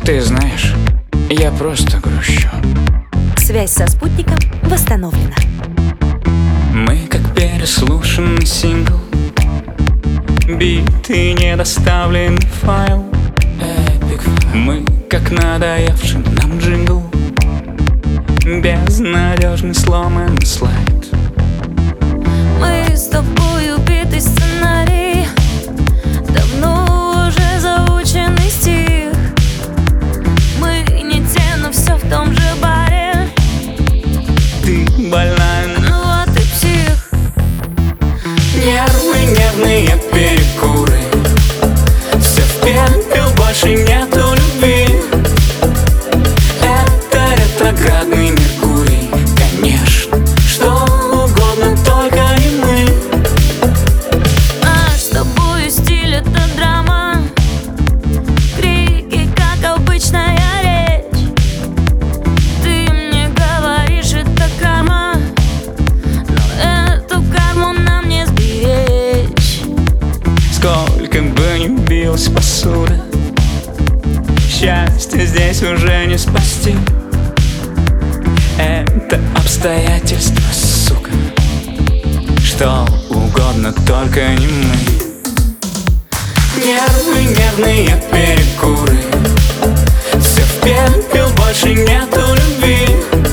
Ты знаешь, я просто грущу. Связь со спутником восстановлена. Мы как переслушанный сингл, битый недоставленный файл. Мы как надоевший нам джингл, безнадежный сломанный слайд. Мы с тобой убитый сценарий, давно уже заученный стих. Мы не те, но все в том же баре. Ты больная, ну а ты псих. Нервы, нервные перекуры, все в пепел, больше нету любви. Это ретроградный Меркурий, конечно, что угодно, только не мы. Наш с тобой стиль — это драма, крики, как обычная речь. Ты мне говоришь, это карма, но эту карму нам не сберечь. Сколько бы ни билась посуда, счастье здесь уже не спасти. Это обстоятельства, сука, что угодно, только не мы. Нервы, нервные перекуры, все в пепел, больше нету любви.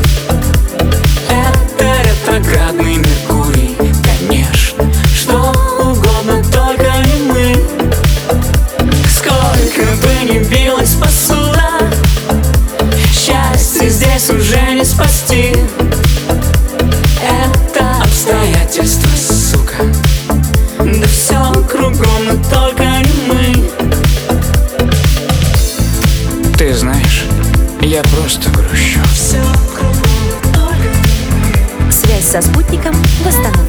Это ретроградный Меркурий, конечно, что угодно, только не мы. Сколько бы ни билась посуда, счастье здесь уже не спасти. Это обстоятельства, сука, да все кругом, но только не мы. Ты знаешь, я просто грущу. Связь со спутником восстановлена.